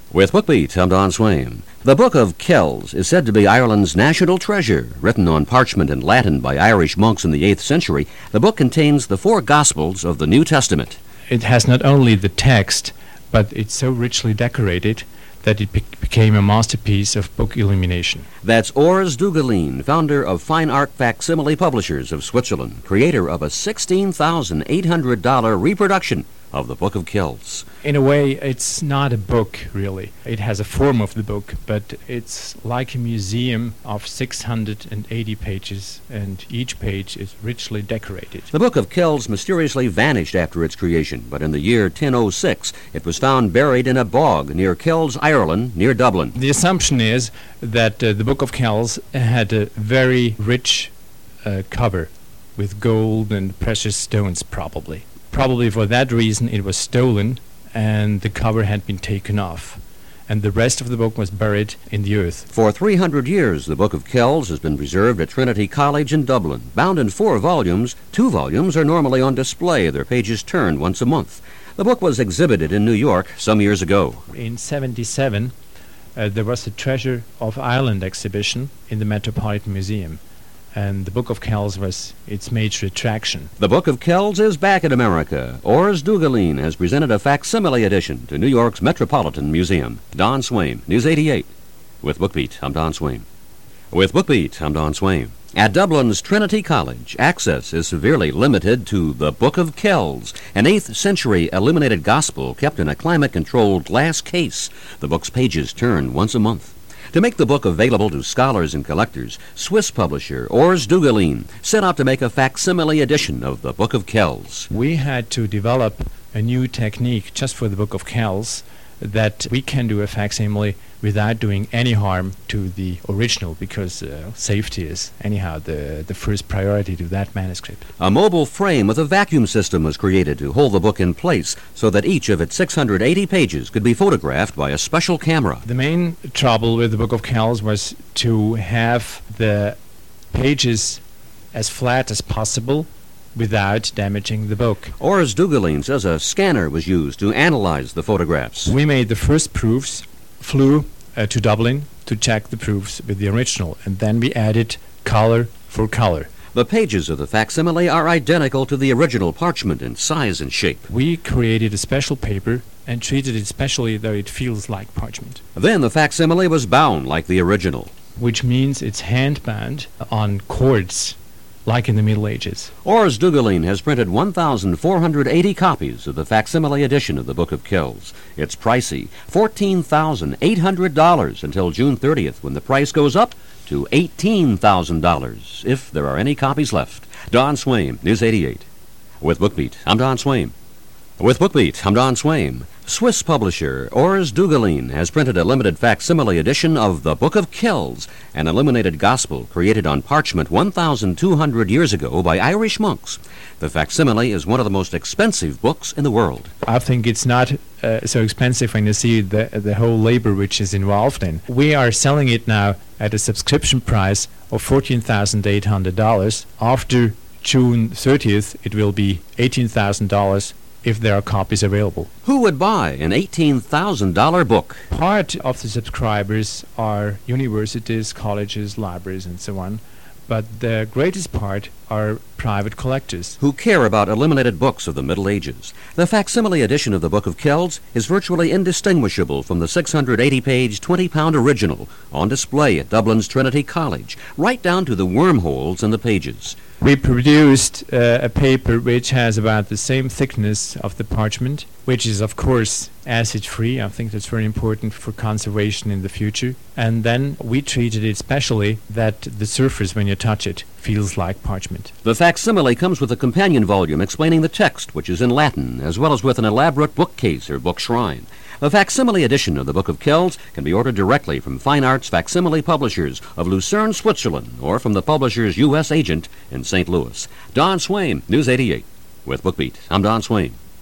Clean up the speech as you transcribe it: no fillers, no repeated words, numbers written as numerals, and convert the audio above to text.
With BookBeat, I'm Don Swain. The Book of Kells is said to be Ireland's national treasure. Written on parchment in Latin by Irish monks in the 8th century, the book contains the 4 Gospels of the New Testament. It has not only the text, but it's so richly decorated that it became a masterpiece of book illumination. That's Urs Dugelin, founder of Fine Art Facsimile Publishers of Switzerland, creator of a $16,800 reproduction of the Book of Kells. In a way, it's not a book, really. It has a form of the book, but it's like a museum of 680 pages, and each page is richly decorated. The Book of Kells mysteriously vanished after its creation, but in the year 1006, it was found buried in a bog near Kells, Ireland, near Dublin. The assumption is that the Book of Kells had a very rich cover with gold and precious stones, probably. Probably for that reason it was stolen and the cover had been taken off, and the rest of the book was buried in the earth. For 300 years, the Book of Kells has been preserved at Trinity College in Dublin. Bound in 4 volumes, 2 volumes are normally on display, their pages turned once a month. The book was exhibited in New York some years ago. In 1977, there was a Treasure of Ireland exhibition in the Metropolitan Museum, and the Book of Kells was its major attraction. The Book of Kells is back in America. Urs Dugelin has presented a facsimile edition to New York's Metropolitan Museum. Don Swain, News 88. With BookBeat, I'm Don Swain. With BookBeat, I'm Don Swain. At Dublin's Trinity College, access is severely limited to the Book of Kells, an 8th century illuminated gospel kept in a climate-controlled glass case. The book's pages turn once a month. To make the book available to scholars and collectors, Swiss publisher Urs Dugelin set out to make a facsimile edition of the Book of Kells. We had to develop a new technique just for the Book of Kells, that we can do a facsimile without doing any harm to the original, because safety is anyhow the first priority to that manuscript. A mobile frame with a vacuum system was created to hold the book in place so that each of its 680 pages could be photographed by a special camera. The main trouble with the Book of Kells was to have the pages as flat as possible without damaging the book. Urs Dugelin says a scanner was used to analyze the photographs. We made the first proofs, flew to Dublin to check the proofs with the original, and then we added color for color. The pages of the facsimile are identical to the original parchment in size and shape. We created a special paper and treated it specially, though it feels like parchment. Then the facsimile was bound like the original, which means it's hand-bound on cords, like in the Middle Ages. Urs Dugelin has printed 1,480 copies of the facsimile edition of the Book of Kells. It's pricey, $14,800 until June 30th, when the price goes up to $18,000, if there are any copies left. Don Swain, News 88. With BookBeat, I'm Don Swain. With BookBeat, I'm Don Swain. Swiss publisher Urs Dugelin has printed a limited facsimile edition of the Book of Kells, an illuminated gospel created on parchment 1,200 years ago by Irish monks. The facsimile is one of the most expensive books in the world. I think it's not so expensive when you see the whole labor which is involved in. We are selling it now at a subscription price of $14,800. After June 30th, it will be $18,000 if there are copies available. Who would buy an $18,000 book? Part of the subscribers are universities, colleges, libraries, and so on, but the greatest part are private collectors who care about illuminated books of the Middle Ages. The facsimile edition of the Book of Kells is virtually indistinguishable from the 680-page, 20-pound original on display at Dublin's Trinity College, right down to the wormholes in the pages. We produced a paper which has about the same thickness of the parchment, which is of course acid-free. I think that's very important for conservation in the future. And then we treated it specially that the surface, when you touch it, feels like parchment. The facsimile comes with a companion volume explaining the text, which is in Latin, as well as with an elaborate bookcase or book shrine. The facsimile edition of the Book of Kells can be ordered directly from Fine Arts Facsimile Publishers of Lucerne, Switzerland, or from the publisher's U.S. agent in St. Louis. Don Swain, News 88. With BookBeat, I'm Don Swain.